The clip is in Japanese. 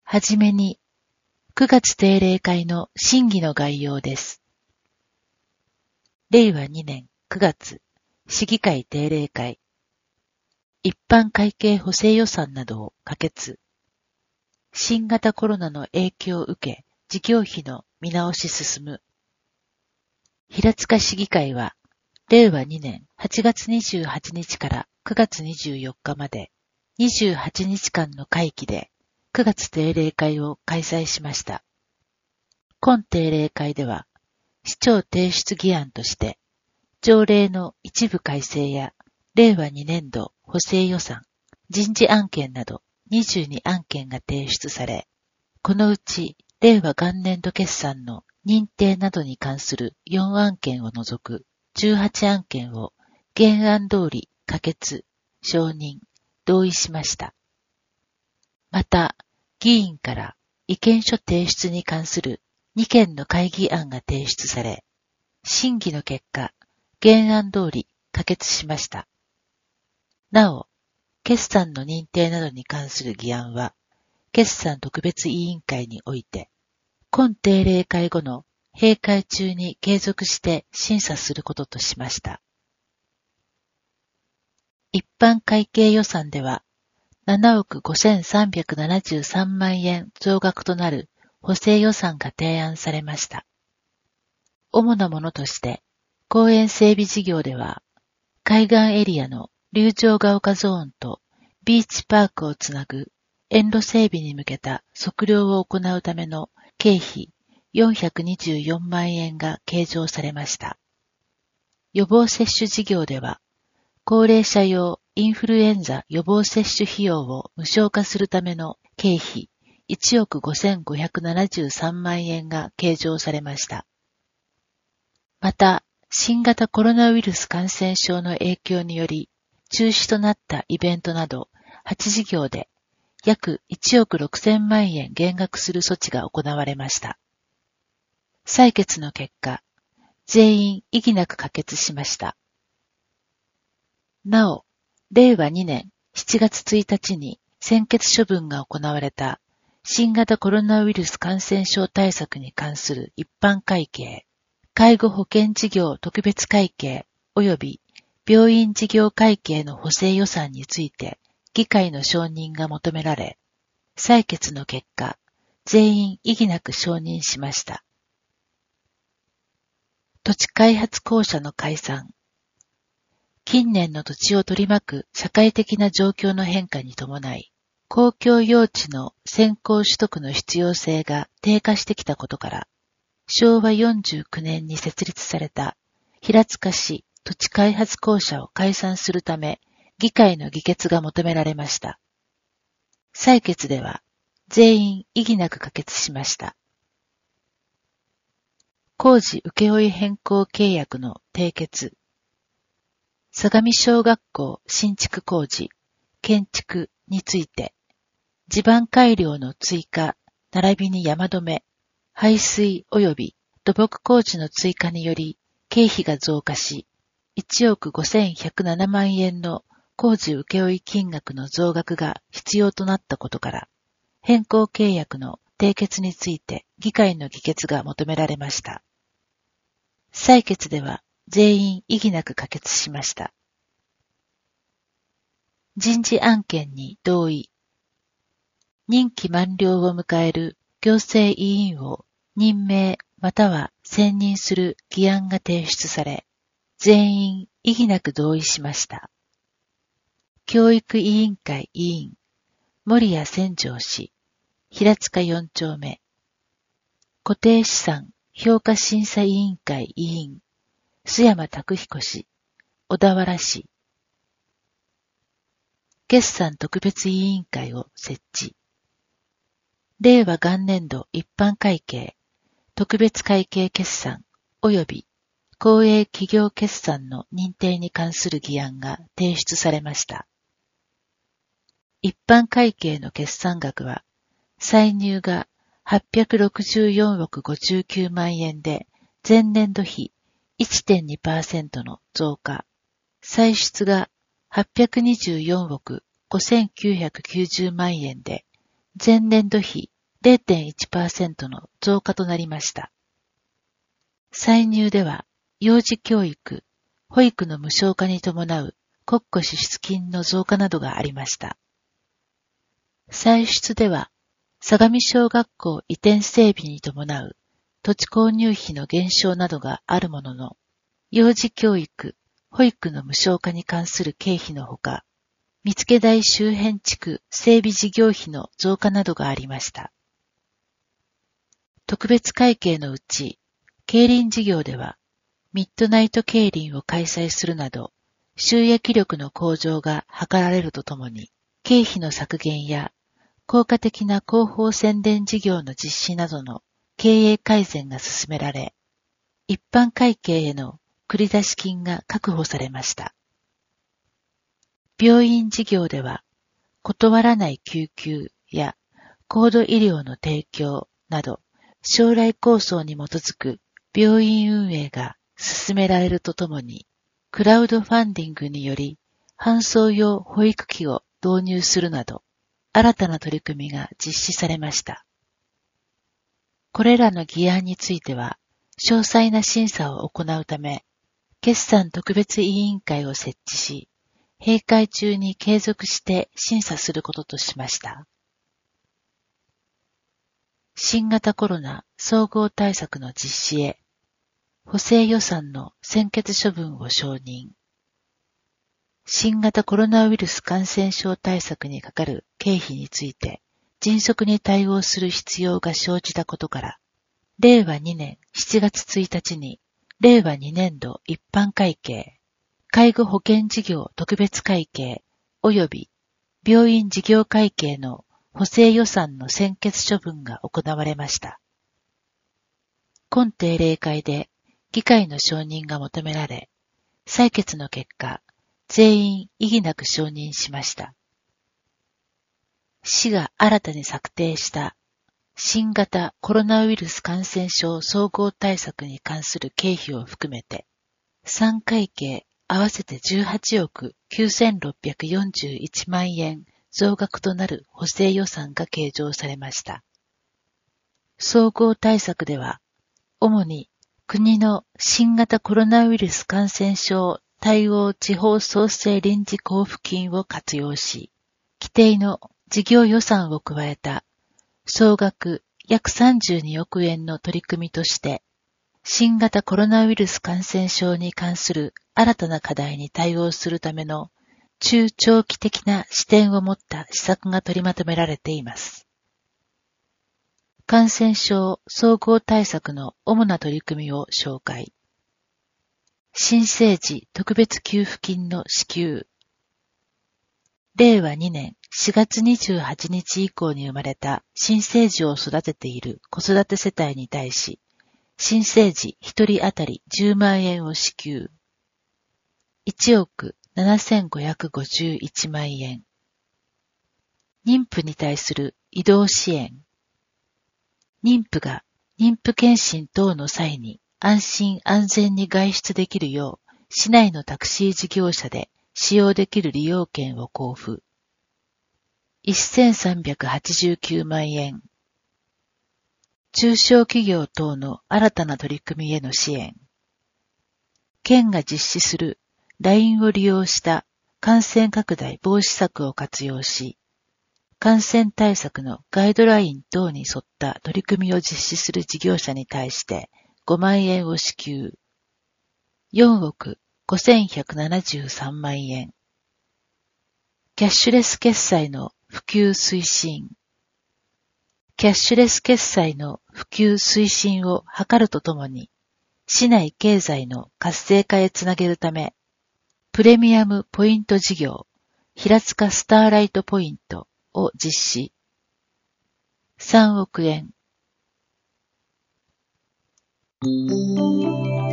はじめに、9月定例会の審議の概要です。令和2年9月、市議会定例会。一般会計補正予算などを可決。新型コロナの影響を受け、事業費の見直し進む。平塚市議会は、令和2年8月28日から9月24日まで、28日間の会期で、9月定例会を開催しました。今定例会では、市長提出議案として、条例の一部改正や、令和2年度補正予算、人事案件など22案件が提出され、このうち令和元年度決算の認定などに関する4案件を除く18案件を原案通り可決、承認、同意しました。また、議員から意見書提出に関する2件の会議案が提出され、審議の結果、原案通り可決しました。なお、決算の認定などに関する議案は、決算特別委員会において、今定例会後の閉会中に継続して審査することとしました。一般会計予算では、7億5373万円増額となる補正予算が提案されました。主なものとして、公園整備事業では、海岸エリアの竜城ヶ丘ゾーンとビーチパークをつなぐ園路整備に向けた測量を行うための経費424万円が計上されました。予防接種事業では、高齢者用インフルエンザ予防接種費用を無償化するための経費1億5573万円が計上されました。また、新型コロナウイルス感染症の影響により中止となったイベントなど8事業で約1億6000万円減額する措置が行われました。採決の結果、全員異議なく可決しました。なお、令和2年7月1日に専決処分が行われた新型コロナウイルス感染症対策に関する一般会計、介護保険事業特別会計及び病院事業会計の補正予算について議会の承認が求められ、採決の結果、全員異議なく承認しました。土地開発公社の解散。近年の土地を取り巻く社会的な状況の変化に伴い、公共用地の先行取得の必要性が低下してきたことから、昭和49年に設立された平塚市土地開発公社を解散するため、議会の議決が求められました。採決では、全員異議なく可決しました。工事請負変更契約の締結。相模小学校新築工事、建築について、地盤改良の追加、並びに山止め、排水及び土木工事の追加により、経費が増加し、1億5107万円の工事請負金額の増額が必要となったことから、変更契約の締結について議会の議決が求められました。採決では全員異議なく可決しました。人事案件に同意。任期満了を迎える行政委員を任命または選任する議案が提出され、全員異議なく同意しました。教育委員会委員、森谷千丈氏、平塚4丁目。固定資産評価審査委員会委員、須山拓彦氏、小田原市。決算特別委員会を設置。令和元年度一般会計、特別会計決算及び公営企業決算の認定に関する議案が提出されました。一般会計の決算額は、歳入が864億59万円で、前年度比 1.2% の増加。歳出が824億5990万円で、前年度比 0.1% の増加となりました。歳入では、幼児教育、保育の無償化に伴う国庫支出金の増加などがありました。歳出では、相模小学校移転整備に伴う土地購入費の減少などがあるものの、幼児教育、保育の無償化に関する経費のほか、見附台周辺地区整備事業費の増加などがありました。特別会計のうち、競輪事業では、ミッドナイト競輪を開催するなど、収益力の向上が図られるとともに、経費の削減や効果的な広報宣伝事業の実施などの経営改善が進められ、一般会計への繰出金が確保されました。病院事業では、断らない救急や高度医療の提供など、将来構想に基づく病院運営が進められるとともに、クラウドファンディングにより搬送用保育器を導入するなど、新たな取り組みが実施されました。これらの議案については、詳細な審査を行うため、決算特別委員会を設置し、閉会中に継続して審査することとしました。新型コロナ総合対策の実施へ、補正予算の専決処分を承認。新型コロナウイルス感染症対策にかかる経費について、迅速に対応する必要が生じたことから、令和2年7月1日に、令和2年度一般会計、介護保険事業特別会計及び病院事業会計の補正予算の専決処分が行われました。今定例会で議会の承認が求められ、採決の結果、全員異議なく承認しました。市が新たに策定した新型コロナウイルス感染症総合対策に関する経費を含めて、3会計合わせて18億9641万円増額となる補正予算が計上されました。総合対策では、主に国の新型コロナウイルス感染症対応地方創生臨時交付金を活用し、規定の事業予算を加えた総額約32億円の取り組みとして、新型コロナウイルス感染症に関する新たな課題に対応するための中長期的な視点を持った施策が取りまとめられています。感染症総合対策の主な取り組みを紹介。新生児特別給付金の支給。令和2年4月28日以降に生まれた新生児を育てている子育て世帯に対し、新生児1人当たり10万円を支給。1億7551万円。妊婦に対する移動支援。妊婦が妊婦検診等の際に安心安全に外出できるよう、市内のタクシー事業者で使用できる利用券を交付。1389万円。中小企業等の新たな取り組みへの支援。県が実施する LINE を利用した感染拡大防止策を活用し、感染対策のガイドライン等に沿った取り組みを実施する事業者に対して5万円を支給。4億5173万円。キャッシュレス決済の普及推進。キャッシュレス決済の普及推進を図るとともに、市内経済の活性化へつなげるため、プレミアムポイント事業、平塚スターライトポイントを実施。3億円。